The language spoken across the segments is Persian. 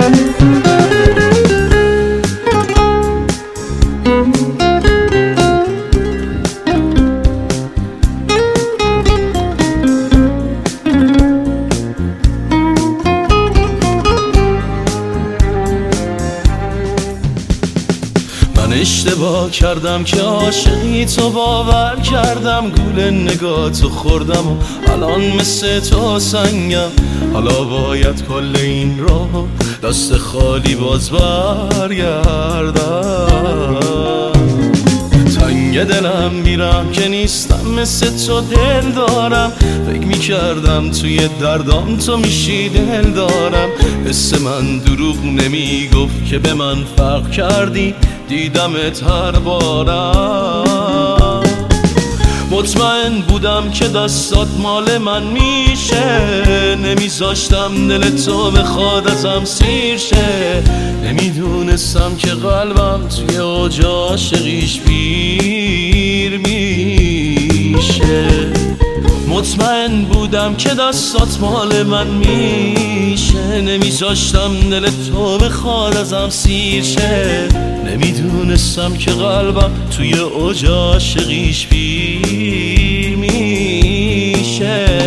اشتباه کردم که عاشقی تو باور کردم، گول نگاهتو خوردم و الان مثل تو سنگم. حالا باید کل این راه دست خالی باز برگردم. تنگ دلم میرم که نیستم مثل تو دل دارم، فکر میکردم توی دردام تو میشی دل دارم. حس من دروغ نمیگفت که به من فرق کردی، دیدمت هر بارم. مطمئن بودم که دستات مال من میشه، نمیذاشتم دل تو بخواد ازم سیر شه. نمیدونستم که قلبم توی اوج عاشقیش پیر میشه. مطمئن بودم که دستات مال من میشه، نمیذاشتم دل تو بخواد ازم سیر شه. نمیدونستم که قلبم توی اوج عاشقیش پیر میشه.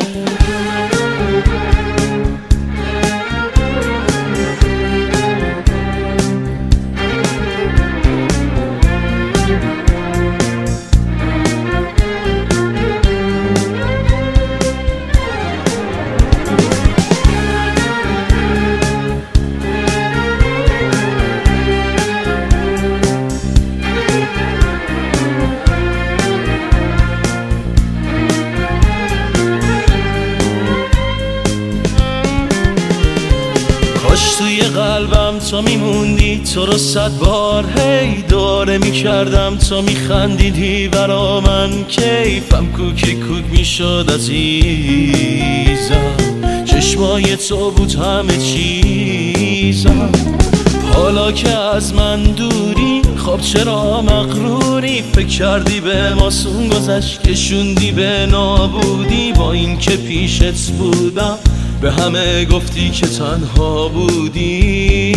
کاش توی قلبم تو میموندی، تو رو 100 بار هی داره میکردم، تو میخندیدی برا من، کیفم کوک کوک میشد عزیزم. چشمای تو بود همه چیزم. حالا که از من دوری خب چرا مغروری، فکر کردی به ماسون گذشت کشوندی به نابودی. با این که پیشت بودم به همه گفتی که تنها بودی.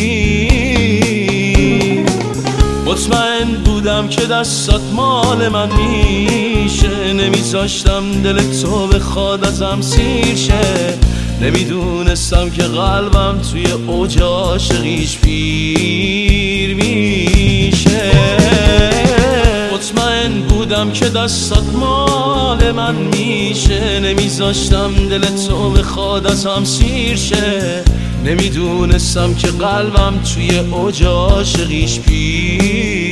مطمئن بودم که دستات مال من میشه، نمیذاشتم دل تو بخواد ازم سیر شه. نمیدونستم که قلبم توی اوج عاشقیش پیر میشه. مطمئن بودم که دستات مال من میشه، نمیذاشتم دل تو بخواد ازم سیر شه. نمیدونستم که قلبم توی اوج عاشقیش پیر